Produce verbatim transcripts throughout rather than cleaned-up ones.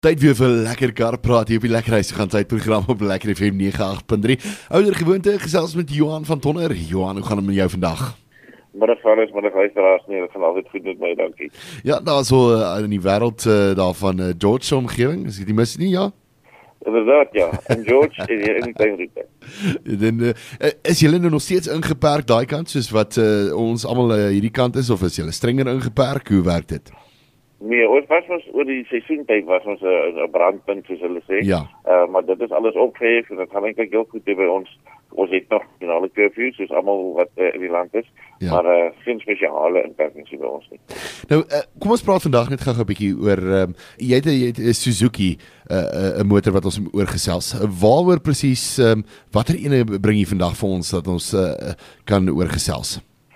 Tyd weer vir lekker kar praat hier op die Lekker Huis gaan tyd program op Lekker F M nege agt punt drie. Ouer gewoonte gesels met Johan van Tonner. Johan, hoe gaan dit met jou vandag? Middag alles, middag luisteraars, nee, dit gaan altyd goed met my, dankie. Ja, daar so uh, in die wêreld uh, daarvan uh, George omgewing, is dit die mis nie, ja? Inderdaad, ja. En George is hier in die tuinroete. Dan uh, is julle nou nog steeds ingeperk daai kant soos wat uh, ons almal uh, hierdie kant is, of is julle strenger ingeperk? Hoe werk dit? Nee, ons was ons oor die seisoentyd was ons 'n brandpunt soos hulle sê. Ja. Uh, maar dit is alles opgehef en dit gaan eintlik heel goed by ons. Ons het nog finale curfews, soos almal wat uh, in die land is, ja. maar uh, geen spesiale inperkings by ons nie. Nou, uh, kom ons praat vandag net gou 'n bietjie oor um, jy het 'n Suzuki, 'n uh, uh, motor wat ons oorgesels. Waaroor presies, um, watter ene bring jy vandag vir ons dat ons uh, kan oorgesels?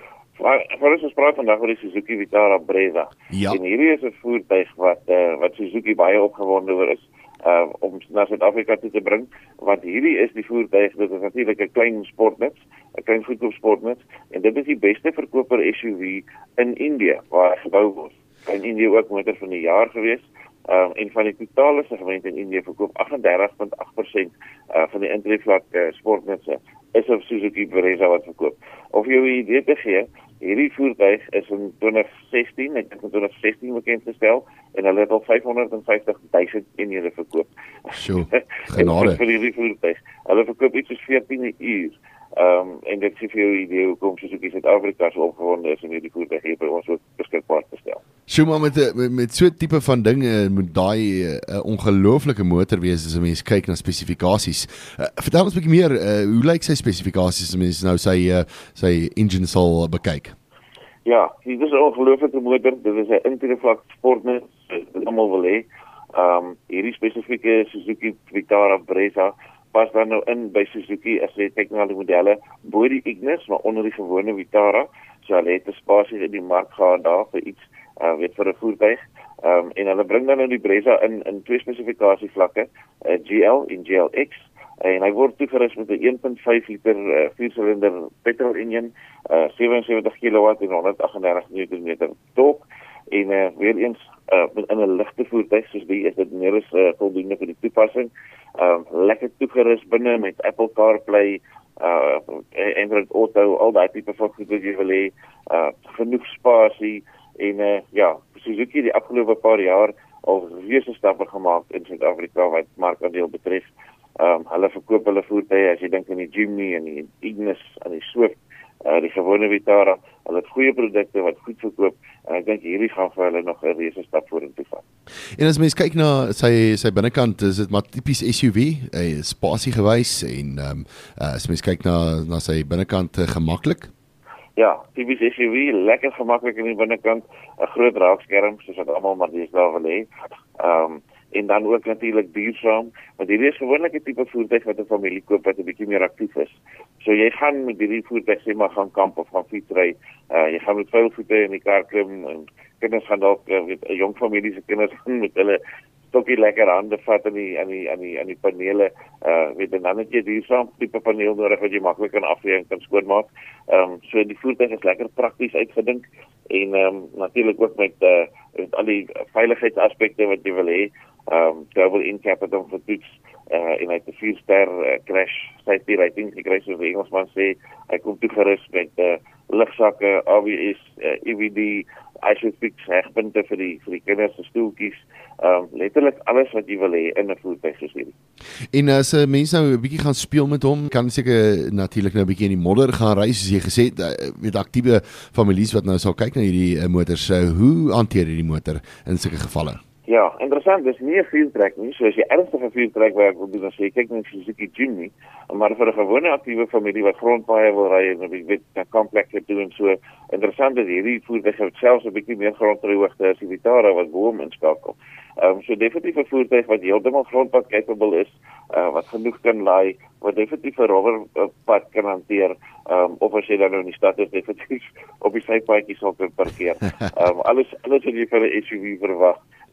Voor ons praat vandag oor die Suzuki Vitara Brezza. Ja. En hierdie is 'n voertuig wat uh, wat Suzuki baie opgewonde oor is uh, om na Suid-Afrika toe te bring, want hierdie is die voertuig, dit is natuurlik 'n klein sportnuts, 'n klein goedkoop sportnuts, en dit is die beste verkoper S U V in Indië waar hy gebou word. In Indië ook motor van die jaar gewees. Um, en van die totale segment in Indië verkoop agt en dertig komma agt persent uh, van die intree-vlak uh, sportnutse is 'n Suzuki Brezza wat verkoop. Of jy 'n idee te gee, hierdie voertuig is in twintig sestien, ek dink in twintig sestien bekend gestel, en hulle het al vyfhonderd en vyftig duisend eenhede verkoop. Sjoe, genade. vir hierdie voertuig. Hulle verkoop iets soos veertien 'n uur. Um, en dit sê vir jou 'n idee hoekom Suzuki Suid-Afrika so opgewonde is om hierdie voertuig hier by ons ook beskikbaar te stel. Sjoe, maar met, met, met so 'n tipe van ding uh, moet daai 'n uh, ongelooflike motor wees as 'n mens kyk na spesifikasies. Uh, vertel ons 'n bietjie meer, uh, hoe lyk sy spesifikasies as 'n mens nou sy uh, sy engine sal bekyk? Ja, dit is 'n ongelooflike motor. Dit is 'n intree-vlak sportnut, wat almal wil hê. Um, hierdie spesifieke Suzuki Vitara Brezza pas dan nou in by Suzuki as jy kyk na die modelle bo die Ignis, maar onder die gewone Vitara. So hulle het 'n spasie in die mark gehad daar vir iets, uh, weet vir 'n voertuig. Um, en hulle bring dan nou die Brezza in in twee spesifikasievlakke, uh, G L en G L X. En hy word toegerus met 'n een komma vyf liter uh, vier-silinder petrol engine, uh, sewensewentig kilowatt en honderd agt en dertig newtonmeter torque. En uh, weer eens uh, in 'n ligte voertuig soos die is dit meer as uh, voldoende vir die toepassing. Um, lekker toegerus binne met Apple CarPlay, uh, Android Auto, al daai tipe van goed wat jy wil hê, uh, genoeg spasie en uh, ja, Suzuki die afgelope paar jaar al reuse stappe gemaak in Suid-Afrika wat markandeel betref. Um, hulle verkoop hulle voertuie, as jy dink aan die Jimny en die Ignis en die Swift, uh, die gewone Vitara, hulle het goeie produkte wat goed verkoop, en ek dink hierdie gaan vir hulle nog 'n reuse stap vorentoe vat. En as mens kyk na sy sy binnekant, is dit maar tipies S U V, uh, spasie gewys, en um, uh, as mens kyk na na sy binnekant, uh, gemaklik. Ja, tipies S U V, lekker gemaklik in die binnekant, 'n groot raakskerm soos wat almal maar dis daar wil hê. Um, en dan ook natuurlik duursaam, want hierdie is gewoonlik 'n tipe voertuig wat 'n familie koop wat 'n bietjie meer aktief is. So jy gaan met hierdie voertuig sê maar gaan kamp of gaan fietsry, uh, jy gaan met vuil voete in die kar klim, en kinders gaan dalk, uh, weet 'n jong familie se kinders gaan met hulle stokkie lekker hande vat aan die aan die aan die aan die panele, uh, weet en dan het jy duursaam tipe paneel nodig wat jy maklik kan afvee en kan skoonmaak. Ehm um, so die voertuig is lekker prakties uitgedink, en ehm um, natuurlik ook met uh, met al die veiligheidsaspekte wat jy wil hê. Um, double in-cap het hom getoets, uh, en hy het 'n vier ster uh, crash safety rating gekry, soos die Engelsman sê. Hy kom toegerus met uh, ligsakke, A B S, uh, E V D, ISOFIX hegpunte vir die vir die kinders se stoeltjies, um, letterlik alles wat jy wil hê in 'n voertuig soos hierdie. En as uh, mense nou 'n bietjie gaan speel met hom, kan seker natuurlik nou 'n bietjie in die modder gaan ry, soos jy gesê het, uh, met aktiewe families wat nou sal kyk na hierdie uh, motors, uh, hoe hanteer hierdie motor in sulke gevalle? Ja, interessant, dis nie 'n viertrek nie, so as jy ernstige viertrek werk wil doen, dan sê jy kyk net Suzuki Jimny, maar vir 'n gewone aktiewe familie wat grondpaaie wil ry en jy weet, na kampplekke toe en so, interessant is hierdie voertuig het selfs 'n bietjie meer grondryhoogte as die Vitara wat bo hom inskakel. Ehm um, so definitief 'n voertuig wat heeltemal grondpad capable is, uh, wat genoeg kan laai, wat definitief 'n rubberpad kan hanteer, um, of as jy dan nou in die stad is, definitief op die sypaadjies sal kan parkeer. Ehm um, alles alles wat jy vir 'n S U V verwag.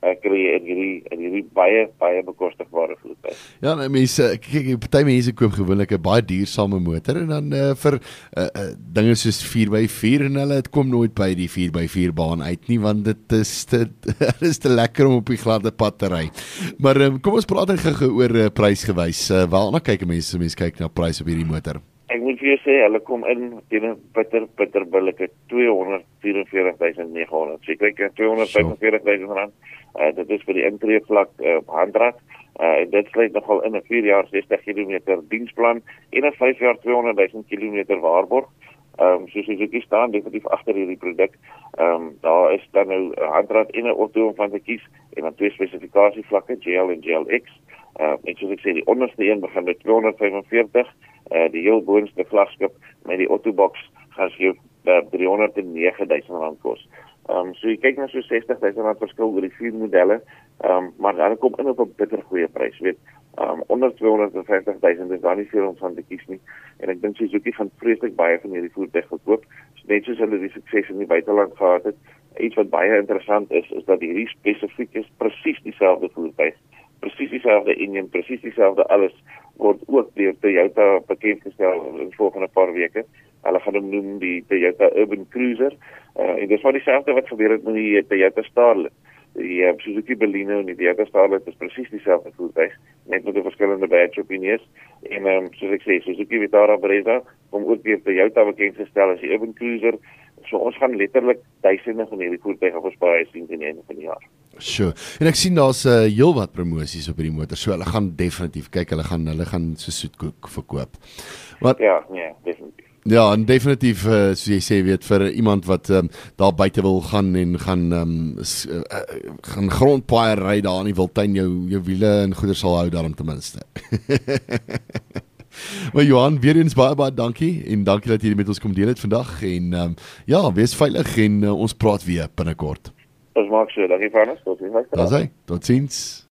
uh, kry jy in hierdie in hierdie baie baie bekostigbare voertuig. Ja, nou mense, kyk, party mense koop gewoonlik 'n baie duursame motor en dan uh, vir uh, uh, dinge soos vier by vier en hulle, dit kom nooit by die vier by vier baan uit nie, want dit is te, dit is te lekker om op die gladde pad te ry. Maar um, kom ons praat gou oor uh, prysgewys. Uh, Waarna kyk mense, mense kyk na prys op hierdie motor? Ek moet vir jou sê, hulle kom in teen 'n bitter, bitter billike tweehonderd vierenveertig duisend nege honderd. So jy kyk tweehonderd vyfenveertig duisend rand. Uh, dit is vir die intree vlak uh, op handrad. Uh, dit sluit nogal in 'n vier jaar sestig kilometer diensplan en 'n vyf jaar tweehonderd duisend kilometer waarborg. Ehm um, soos Suzuki staan definitief agter hierdie produk. Ehm um, daar is dan nou 'n handrad en 'n auto om van te kies en dan twee spesifikasievlakke, G L en G L X. Uh, en soos ek sê, die onderste een begin met tweehonderd vyfenveertig, uh, die heel boonste vlaggenskap met die autobox gaan vir jou uh, driehonderd nege duisend rand kos. Um, so jy kyk na so sestig duisend rand verskil oor die vier modelle, um, maar hulle kom in op 'n bitter goeie prys, weet. Um, onder tweehonderd vyftig duisend is daar nie veel om van te kies nie. En ek dink Suzuki gaan vreeslik baie van hierdie voertuig verkoop. So net soos hulle die sukses in die buiteland gehad het. Iets wat baie interessant is, is dat hierdie spesifiek is presies dieselfde voertuig. Presies dieselfde engine, presies dieselfde alles word ook deur Toyota bekendgestel in volgende paar weke. Hulle gaan hom noem die Toyota Urban Cruiser. Uh, en dis maar dieselfde wat gebeur het met die Toyota Starlet. Die uh, Suzuki Baleno en die Toyota Starlet is presies dieselfde voertuig, net met 'n verskillende badge op die neus. En um, soos ek sê, Suzuki Vitara Brezza kom ook deur Toyota bekendgestel as die Urban Cruiser. So ons gaan letterlik duisende van hierdie voertuie op ons paaie sien teen die einde van die jaar. Sure. En ek sien daar's 'n uh, heelwat promosies op hierdie motor. So hulle gaan definitief kyk, hulle gaan hulle gaan so soetkoek verkoop. Wat Ja, nee, definitief. Ja, en definitief uh, soos jy sê, weet vir iemand wat um, daar buite wil gaan en gaan um, s, uh, uh, gaan grondpaaie ry daar in die Wildtuin, jou jou wiele en goeder sal hou daarom ten minste. Maar Johan, weer eens baie baie dankie en dankie dat jy met ons kom deel het vandag en um, ja, wees veilig en uh, ons praat weer binnekort. Ons maak so, dankie Frans, tot sien. Daar's hy. Totsiens.